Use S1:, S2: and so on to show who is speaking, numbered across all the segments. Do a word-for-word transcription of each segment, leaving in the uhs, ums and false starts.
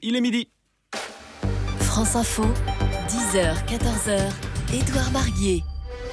S1: Il est midi.
S2: France Info, dix heures, quatorze heures, Édouard Marguier.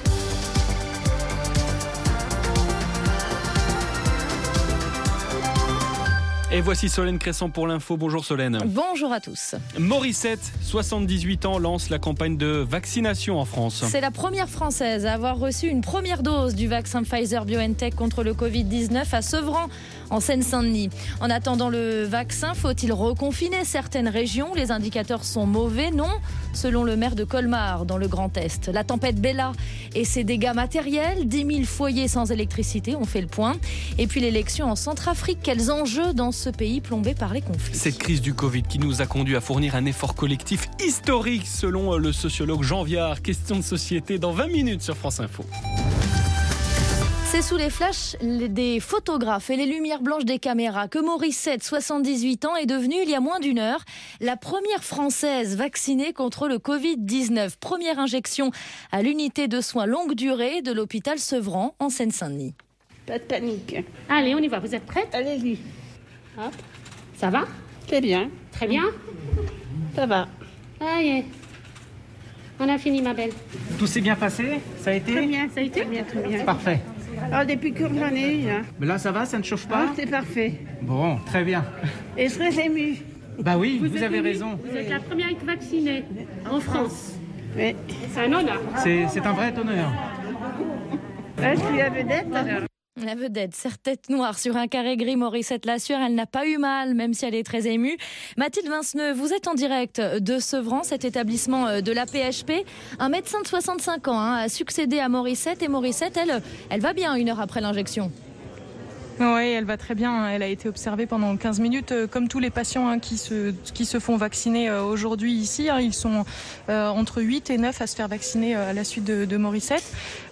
S1: Et voici Solène Cresson pour l'info. Bonjour Solène.
S3: Bonjour à tous.
S1: Morissette, soixante-dix-huit ans, lance la campagne de vaccination en France.
S3: C'est la première Française à avoir reçu une première dose du vaccin Pfizer-BioNTech contre le covid dix-neuf à Sevran, en Seine-Saint-Denis. En attendant le vaccin, faut-il reconfiner certaines régions ? Les indicateurs sont mauvais, non ? Selon le maire de Colmar, dans le Grand Est. La tempête Bella et ses dégâts matériels, dix mille foyers sans électricité, on fait le point. Et puis l'élection en Centrafrique, quels enjeux dans ce pays plombé par les conflits ?
S1: Cette crise du Covid qui nous a conduit à fournir un effort collectif historique, selon le sociologue Jean Viard. Question de société dans vingt minutes sur France Info.
S3: C'est sous les flashs des photographes et les lumières blanches des caméras que Morissette, soixante-dix-huit ans, est devenue, il y a moins d'une heure, la première Française vaccinée contre le covid dix-neuf. Première injection à l'unité de soins longue durée de l'hôpital Sevran, en Seine-Saint-Denis.
S4: Pas de panique.
S5: Allez, on y va. Vous êtes prête ?
S4: Allez-y.
S5: Hop. Ça va ?
S4: C'est bien.
S5: Très bien.
S4: Ça va.
S5: Allez. On a fini, ma belle.
S6: Tout s'est bien passé ? Ça a été ?
S4: Très bien,
S5: Ça a été ?
S4: très bien, très bien.
S6: Parfait.
S4: Alors, depuis que j'en ai eu, hein.
S6: Mais là, ça va, ça ne chauffe
S4: Ah,
S6: pas ?
S4: c'est parfait.
S6: Bon, très bien.
S4: Et je serais émue.
S6: Bah oui, vous,
S5: êtes
S6: avez
S5: émue ?
S6: raison.
S5: Vous êtes la première à être vaccinée en France.
S4: Oui.
S5: C'est un honneur.
S6: C'est, c'est un vrai honneur.
S4: Là, je suis la vedette, alors.
S3: La vedette, serre tête noire sur un carré gris, Morissette l'assure, elle n'a pas eu mal, même si elle est très émue. Mathilde Vinceneux, vous êtes en direct de Sevran, cet établissement de l'A P H P. Un médecin de soixante-cinq ans hein, a succédé à Morissette et Morissette, elle, elle va bien une heure après l'injection.
S7: Oui, elle va très bien. Elle a été observée pendant quinze minutes, euh, comme tous les patients hein, qui, se, qui se font vacciner euh, aujourd'hui ici. Hein. Ils sont euh, entre huit et neuf à se faire vacciner euh, à la suite de, de Morissette.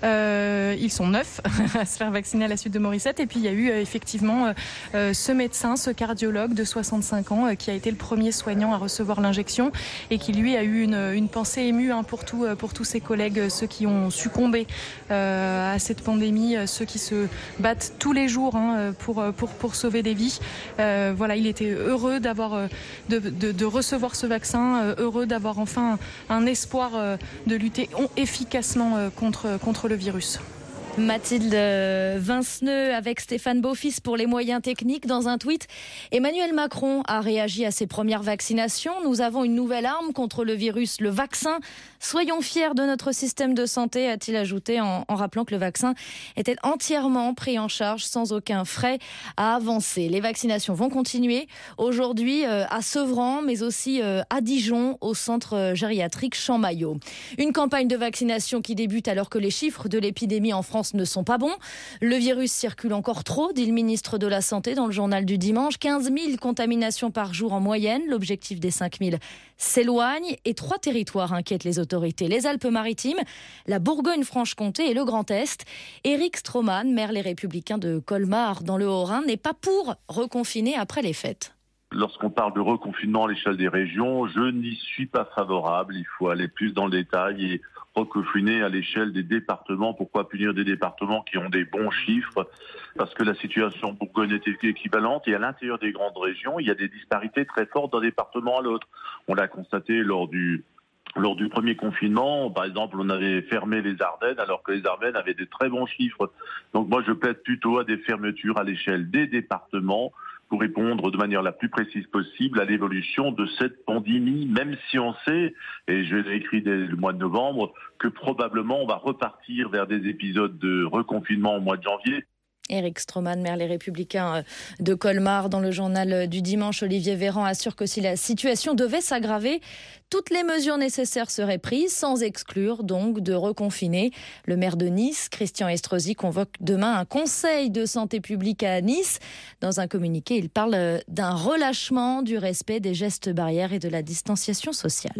S7: Euh, ils sont neuf à se faire vacciner à la suite de Morissette. Et puis il y a eu euh, effectivement euh, ce médecin, ce cardiologue de soixante-cinq ans, euh, qui a été le premier soignant à recevoir l'injection et qui lui a eu une, une pensée émue hein, pour, tout, pour tous ses collègues, ceux qui ont succombé euh, à cette pandémie, ceux qui se battent tous les jours hein, Pour, pour, pour sauver des vies. Euh, voilà, il était heureux d'avoir, de, de, de recevoir ce vaccin, heureux d'avoir enfin un espoir de lutter efficacement contre, contre le virus.
S3: Mathilde Vinceneux avec Stéphane Beaufils pour les moyens techniques. Dans un tweet, Emmanuel Macron a réagi à ses premières vaccinations. Nous avons une nouvelle arme contre le virus, le vaccin. Soyons fiers de notre système de santé, a-t-il ajouté en, en rappelant que le vaccin était entièrement pris en charge sans aucun frais à avancer. Les vaccinations vont continuer aujourd'hui euh, à Sevran, mais aussi euh, à Dijon, au centre gériatrique Champmaillot. Une campagne de vaccination qui débute alors que les chiffres de l'épidémie en France ne sont pas bons. Le virus circule encore trop, dit le ministre de la Santé dans le journal du dimanche. quinze mille contaminations par jour en moyenne. L'objectif des cinq mille s'éloigne et trois territoires inquiètent les autorités. Les Alpes-Maritimes, la Bourgogne-Franche-Comté et le Grand Est. Éric Stroman, maire Les Républicains de Colmar dans le Haut-Rhin, n'est pas pour reconfiner après les fêtes.
S8: Lorsqu'on parle de reconfinement à l'échelle des régions, je n'y suis pas favorable. Il faut aller plus dans le détail et reconfiner à l'échelle des départements. Pourquoi punir des départements qui ont des bons chiffres ? Parce que la situation en Bourgogne est équivalente et à l'intérieur des grandes régions, il y a des disparités très fortes d'un département à l'autre. On l'a constaté lors du Lors du premier confinement, par exemple, on avait fermé les Ardennes alors que les Ardennes avaient des très bons chiffres. Donc moi, je plaide plutôt à des fermetures à l'échelle des départements pour répondre de manière la plus précise possible à l'évolution de cette pandémie, même si on sait, et je l'ai écrit dès le mois de novembre, que probablement on va repartir vers des épisodes de reconfinement au mois de janvier.
S3: Éric Stroman, maire Les Républicains de Colmar, dans le journal du dimanche. Olivier Véran assure que si la situation devait s'aggraver, toutes les mesures nécessaires seraient prises, sans exclure donc de reconfiner. Le maire de Nice, Christian Estrosi, convoque demain un conseil de santé publique à Nice. Dans un communiqué, il parle d'un relâchement du respect des gestes barrières et de la distanciation sociale.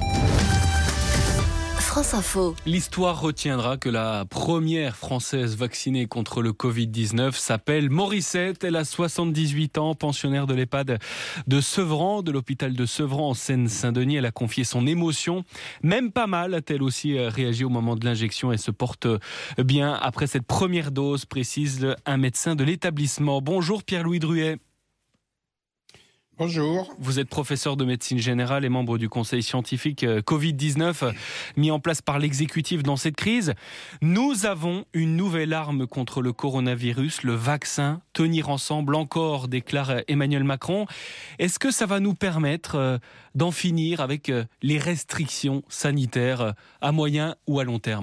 S2: France Info.
S1: L'histoire retiendra que la première Française vaccinée contre le covid dix-neuf s'appelle Morissette. Elle a soixante-dix-huit ans, pensionnaire de l'EHPAD de Sevran, de l'hôpital de Sevran en Seine-Saint-Denis. Elle a confié son émotion. Même pas mal, a-t-elle aussi réagi au moment de l'injection. Elle se porte bien après cette première dose, précise un médecin de l'établissement. Bonjour Pierre-Louis Druet.
S9: Bonjour.
S1: Vous êtes professeur de médecine générale et membre du conseil scientifique covid dix-neuf mis en place par l'exécutif dans cette crise. Nous avons une nouvelle arme contre le coronavirus, le vaccin. Tenir ensemble encore, déclare Emmanuel Macron. Est-ce que ça va nous permettre d'en finir avec les restrictions sanitaires à moyen ou à long terme ?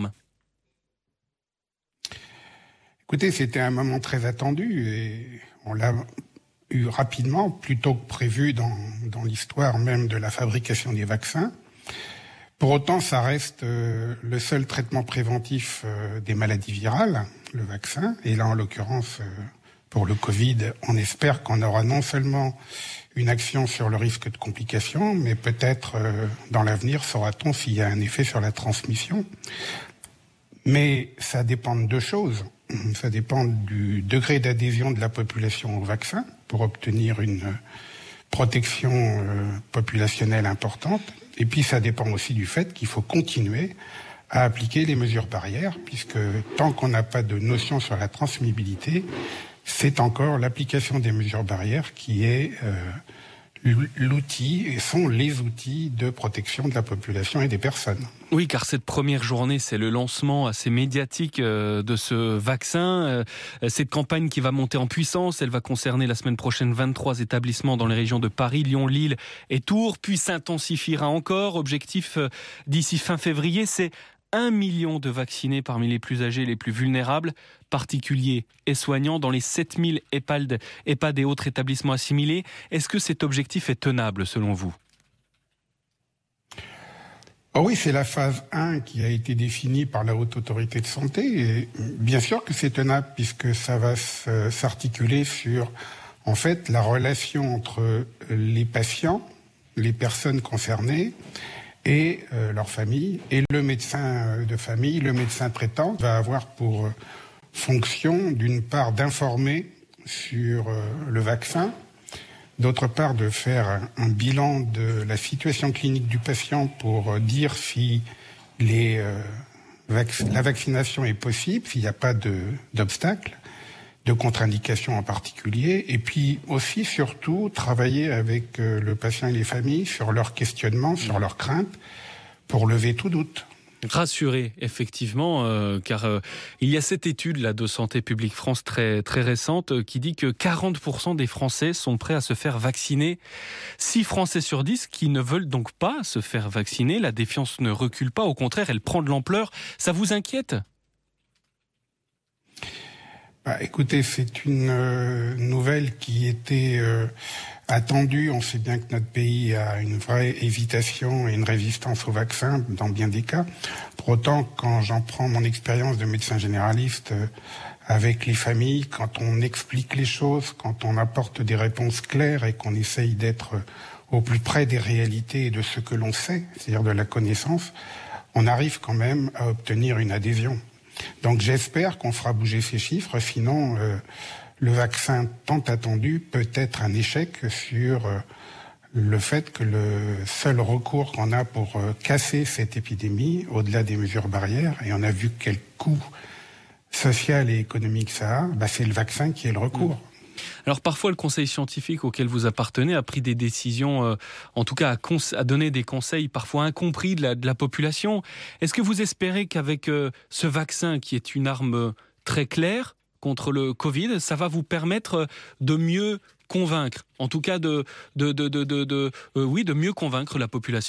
S9: Écoutez, c'était un moment très attendu et on l'a eu rapidement, plutôt que prévu dans, dans l'histoire même de la fabrication des vaccins. Pour autant, ça reste euh, le seul traitement préventif euh, des maladies virales, le vaccin. Et là, en l'occurrence, euh, pour le Covid, on espère qu'on aura non seulement une action sur le risque de complications, mais peut-être euh, dans l'avenir, saura-t-on s'il y a un effet sur la transmission. Mais ça dépend de deux choses. Ça dépend du degré d'adhésion de la population au vaccin pour obtenir une protection euh, populationnelle importante. Et puis ça dépend aussi du fait qu'il faut continuer à appliquer les mesures barrières, puisque tant qu'on n'a pas de notion sur la transmissibilité, c'est encore l'application des mesures barrières qui est euh, l'outil et sont les outils de protection de la population et des personnes.
S1: Oui, car cette première journée, c'est le lancement assez médiatique de ce vaccin. Cette campagne qui va monter en puissance, elle va concerner la semaine prochaine vingt-trois établissements dans les régions de Paris, Lyon, Lille et Tours, puis s'intensifiera encore. Objectif d'ici fin février, c'est un million de vaccinés parmi les plus âgés et les plus vulnérables, particuliers et soignants, dans les sept mille EHPAD, EHPAD et autres établissements assimilés. Est-ce que cet objectif est tenable selon vous ?
S9: Oh oui, c'est la phase un qui a été définie par la Haute Autorité de Santé. Et bien sûr que c'est tenable puisque ça va s'articuler sur, en fait, la relation entre les patients, les personnes concernées, et euh, leur famille, et le médecin de famille, le médecin traitant, va avoir pour fonction, d'une part, d'informer sur euh, le vaccin, d'autre part, de faire un, un bilan de la situation clinique du patient pour euh, dire si les, euh, vac- la vaccination est possible, s'il n'y a pas de, d'obstacle, de contre-indications en particulier, et puis aussi, surtout, travailler avec euh, le patient et les familles sur leurs questionnements, sur leurs craintes, pour lever tout doute.
S1: Rassuré, effectivement, euh, car euh, il y a cette étude là de Santé publique France très très récente euh, qui dit que quarante pour cent des Français sont prêts à se faire vacciner. six Français sur dix qui ne veulent donc pas se faire vacciner. La défiance ne recule pas, au contraire, elle prend de l'ampleur. Ça vous inquiète ?
S9: Bah, écoutez, c'est une euh, nouvelle qui était euh, attendue. On sait bien que notre pays a une vraie hésitation et une résistance au vaccin dans bien des cas. Pour autant, quand j'en prends mon expérience de médecin généraliste euh, avec les familles, quand on explique les choses, quand on apporte des réponses claires et qu'on essaye d'être euh, au plus près des réalités et de ce que l'on sait, c'est-à-dire de la connaissance, on arrive quand même à obtenir une adhésion. Donc j'espère qu'on fera bouger ces chiffres, sinon euh, le vaccin tant attendu peut être un échec sur euh, le fait que le seul recours qu'on a pour euh, casser cette épidémie, au-delà des mesures barrières, et on a vu quel coût social et économique ça a, bah c'est le vaccin qui est le recours.
S1: Alors parfois le conseil scientifique auquel vous appartenez a pris des décisions, euh, en tout cas a, cons- a donné des conseils parfois incompris de la, de la population. Est-ce que vous espérez qu'avec euh, ce vaccin qui est une arme très claire contre le Covid, ça va vous permettre de mieux convaincre, en tout cas de, de, de, de, de, de, euh, oui, de mieux convaincre la population ?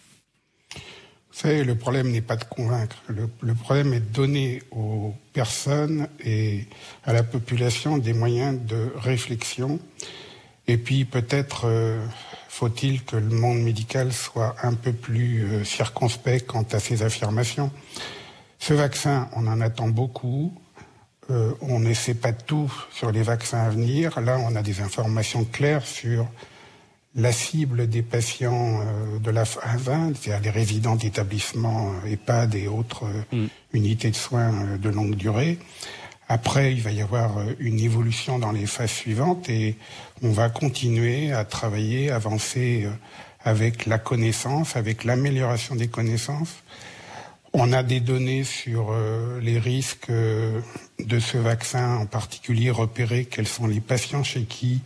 S9: Vous savez, le problème n'est pas de convaincre. Le, le problème est de donner aux personnes et à la population des moyens de réflexion. Et puis peut-être euh, faut-il que le monde médical soit un peu plus euh, circonspect quant à ses affirmations. Ce vaccin, on en attend beaucoup. Euh, on ne sait pas tout sur les vaccins à venir. Là, on a des informations claires sur la cible des patients euh, de la phase un, c'est-à-dire les résidents d'établissements euh, EHPAD et autres euh, mm. unités de soins euh, de longue durée. Après, il va y avoir euh, une évolution dans les phases suivantes et on va continuer à travailler, avancer euh, avec la connaissance, avec l'amélioration des connaissances. On a des données sur euh, les risques euh, de ce vaccin, en particulier repérer quels sont les patients chez qui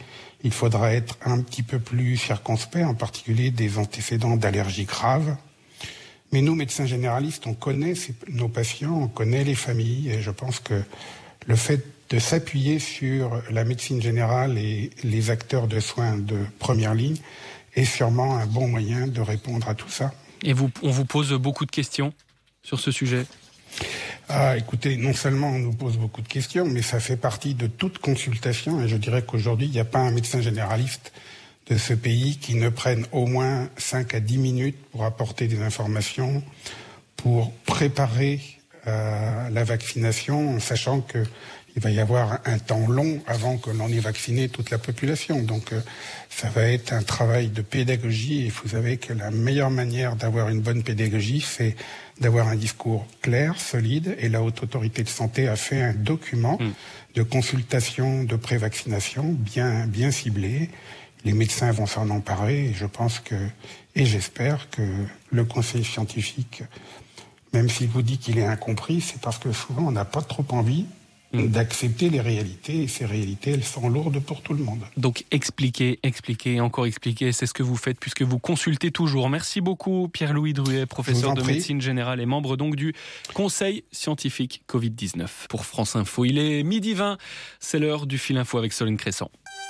S9: il faudra être un petit peu plus circonspect, en particulier des antécédents d'allergies graves. Mais nous, médecins généralistes, on connaît ces, nos patients, on connaît les familles, et je pense que le fait de s'appuyer sur la médecine générale et les acteurs de soins de première ligne est sûrement un bon moyen de répondre à tout ça.
S1: Et vous, on vous pose beaucoup de questions sur ce sujet ?
S9: Ah, écoutez, non seulement on nous pose beaucoup de questions, mais ça fait partie de toute consultation, et je dirais qu'aujourd'hui, il n'y a pas un médecin généraliste de ce pays qui ne prenne au moins cinq à dix minutes pour apporter des informations, pour préparer euh, la vaccination, en sachant qu'il va y avoir un temps long avant que l'on ait vacciné toute la population. Donc euh, ça va être un travail de pédagogie, et vous savez que la meilleure manière d'avoir une bonne pédagogie, c'est d'avoir un discours clair, solide, et la Haute Autorité de Santé a fait un document mmh. de consultation de prévaccination bien, bien ciblé. Les médecins vont s'en emparer, et je pense que, et j'espère que le conseil scientifique, même s'il vous dit qu'il est incompris, c'est parce que souvent on n'a pas trop envie mmh. d'accepter les réalités, et ces réalités, elles sont lourdes pour tout le monde.
S1: Donc expliquer, expliquer, encore expliquer, c'est ce que vous faites puisque vous consultez toujours. Merci beaucoup Pierre-Louis Druet, professeur de prie. médecine générale et membre donc du conseil scientifique covid dix-neuf. Pour France Info, il est midi vingt, c'est l'heure du Fil Info avec Solène Crescent.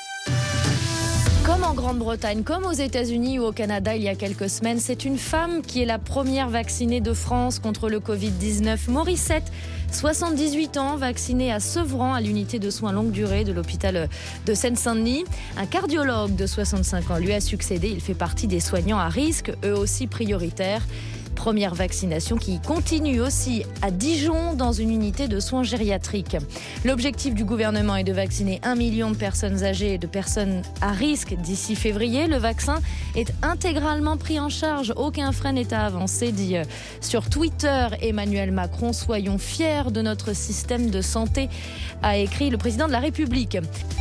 S3: Comme en Grande-Bretagne, comme aux États-Unis ou au Canada il y a quelques semaines, c'est une femme qui est la première vaccinée de France contre le covid dix-neuf. Morissette, soixante-dix-huit ans, vaccinée à Sevran, à l'unité de soins longue durée de l'hôpital de Seine-Saint-Denis. Un cardiologue de soixante-cinq ans lui a succédé. Il fait partie des soignants à risque, eux aussi prioritaires. Première vaccination qui continue aussi à Dijon dans une unité de soins gériatriques. L'objectif du gouvernement est de vacciner un million de personnes âgées et de personnes à risque d'ici février. Le vaccin est intégralement pris en charge. Aucun frais n'est à avancer, dit sur Twitter Emmanuel Macron. Soyons fiers de notre système de santé, a écrit le président de la République.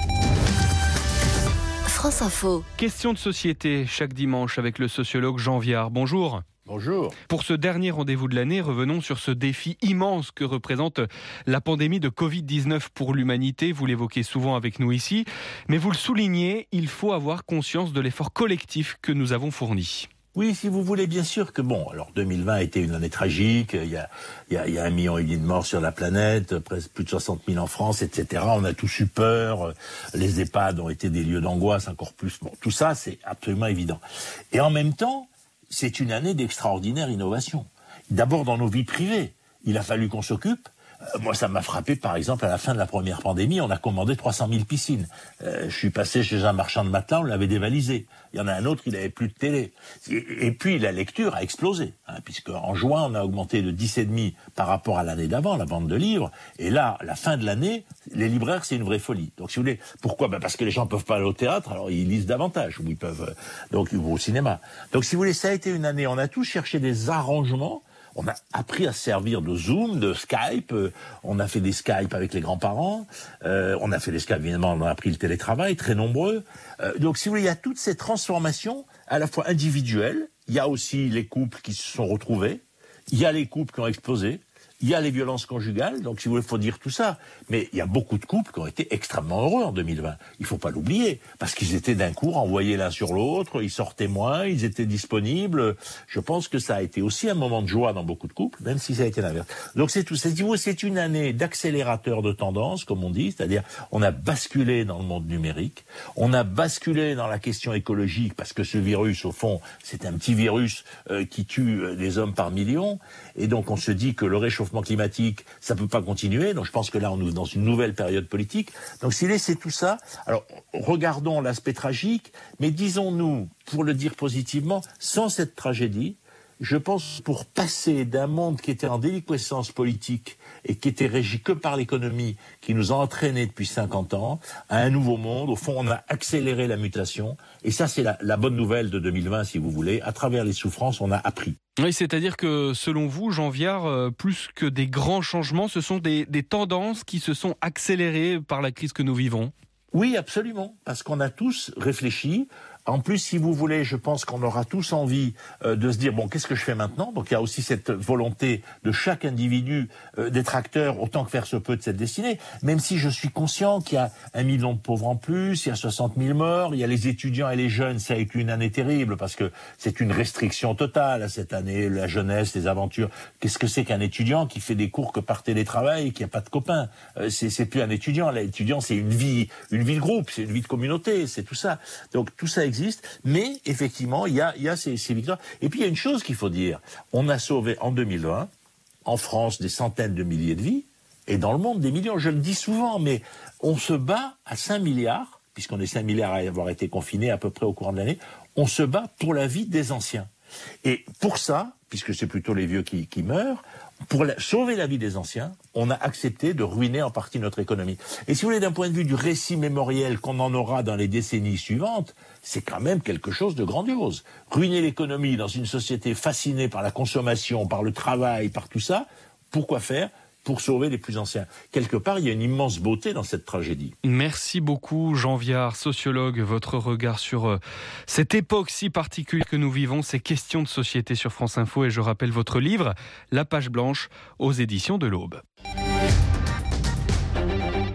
S2: France Info.
S1: Question de société chaque dimanche avec le sociologue Jean Viard. Bonjour.
S10: Bonjour.
S1: Pour ce dernier rendez-vous de l'année, revenons sur ce défi immense que représente la pandémie de covid dix-neuf pour l'humanité. Vous l'évoquez souvent avec nous ici, mais vous le soulignez, il faut avoir conscience de l'effort collectif que nous avons fourni.
S10: Oui, si vous voulez, bien sûr que bon, alors deux mille vingt a été une année tragique, il y a, il y a, il y a un million et demi de morts sur la planète, presque plus de soixante mille en France, et cetera. On a tous eu peur, les EHPAD ont été des lieux d'angoisse encore plus. Bon, tout ça, c'est absolument évident. Et en même temps, c'est une année d'extraordinaire innovation. D'abord dans nos vies privées, il a fallu qu'on s'occupe. Euh, moi, ça m'a frappé, par exemple, à la fin de la première pandémie, on a commandé trois cent mille piscines. Euh, je suis passé chez un marchand de matelas, on l'avait dévalisé. Il y en a un autre, il n'avait plus de télé. Et, et puis, la lecture a explosé, hein, puisque en juin, on a augmenté de dix virgule cinq par rapport à l'année d'avant, la vente de livres. Et là, la fin de l'année, les libraires, c'est une vraie folie. Donc, si vous voulez, pourquoi ? Ben parce que les gens ne peuvent pas aller au théâtre, alors ils lisent davantage, ou ils peuvent, donc ils vont au cinéma. Donc, si vous voulez, ça a été une année, on a tous cherché des arrangements. On a appris à se servir de Zoom, de Skype, euh, on a fait des Skype avec les grands-parents, euh, on a fait des Skype, évidemment, on a appris le télétravail, très nombreux. Euh, donc, si vous voulez, il y a toutes ces transformations, à la fois individuelles, il y a aussi les couples qui se sont retrouvés, il y a les couples qui ont explosé, il y a les violences conjugales, donc si vous voulez, il faut dire tout ça. Mais il y a beaucoup de couples qui ont été extrêmement heureux en deux mille vingt. Il ne faut pas l'oublier, parce qu'ils étaient d'un coup renvoyés l'un sur l'autre, ils sortaient moins, ils étaient disponibles. Je pense que ça a été aussi un moment de joie dans beaucoup de couples, même si ça a été l'inverse. Donc c'est tout. C'est une année d'accélérateur de tendance, comme on dit, c'est-à-dire on a basculé dans le monde numérique, on a basculé dans la question écologique, parce que ce virus, au fond, c'est un petit virus euh, qui tue des hommes par millions, et donc on se dit que le réchauffement climatique, ça peut pas continuer. Donc je pense que là, on est dans une nouvelle période politique. Donc s'il est, c'est tout ça. Alors regardons l'aspect tragique, mais disons-nous, pour le dire positivement, sans cette tragédie, je pense pour passer d'un monde qui était en déliquescence politique et qui était régi que par l'économie, qui nous a entraînés depuis cinquante ans, à un nouveau monde. Au fond, on a accéléré la mutation. Et ça, c'est la, la bonne nouvelle de deux mille vingt, si vous voulez. À travers les souffrances, on a appris.
S1: Oui, c'est-à-dire que selon vous, Jean Viard, euh, plus que des grands changements, ce sont des, des tendances qui se sont accélérées par la crise que nous vivons.
S10: Oui, absolument, parce qu'on a tous réfléchi En plus, si vous voulez, je pense qu'on aura tous envie euh, de se dire, bon, qu'est-ce que je fais maintenant? Donc il y a aussi cette volonté de chaque individu euh, d'être acteur autant que faire se peut de cette destinée, même si je suis conscient qu'il y a un million de pauvres en plus, il y a soixante mille morts, il y a les étudiants et les jeunes, ça a été une année terrible parce que c'est une restriction totale cette année, la jeunesse, les aventures. Qu'est-ce que c'est qu'un étudiant qui fait des cours que par télétravail et qui n'a pas de copains? euh, c'est, c'est plus un étudiant, l'étudiant c'est une vie, une vie de groupe, c'est une vie de communauté, c'est tout ça. Donc tout ça existe, mais effectivement il y a, il y a ces, ces victoires. Et puis il y a une chose qu'il faut dire, on a sauvé en deux mille vingt, en France, des centaines de milliers de vies, et dans le monde des millions, je le dis souvent, mais on se bat à cinq milliards, puisqu'on est cinq milliards à avoir été confinés à peu près au courant de l'année, on se bat pour la vie des anciens. Et pour ça, puisque c'est plutôt les vieux qui, qui meurent, pour la, sauver la vie des anciens, on a accepté de ruiner en partie notre économie. Et si vous voulez, d'un point de vue du récit mémoriel qu'on en aura dans les décennies suivantes, c'est quand même quelque chose de grandiose. Ruiner l'économie dans une société fascinée par la consommation, par le travail, par tout ça, pourquoi faire ? Pour sauver les plus anciens. Quelque part, il y a une immense beauté dans cette tragédie.
S1: Merci beaucoup, Jean Viard, sociologue. Votre regard sur euh, cette époque si particulière que nous vivons, ces questions de société sur France Info. Et je rappelle votre livre, La Page Blanche, aux éditions de l'Aube.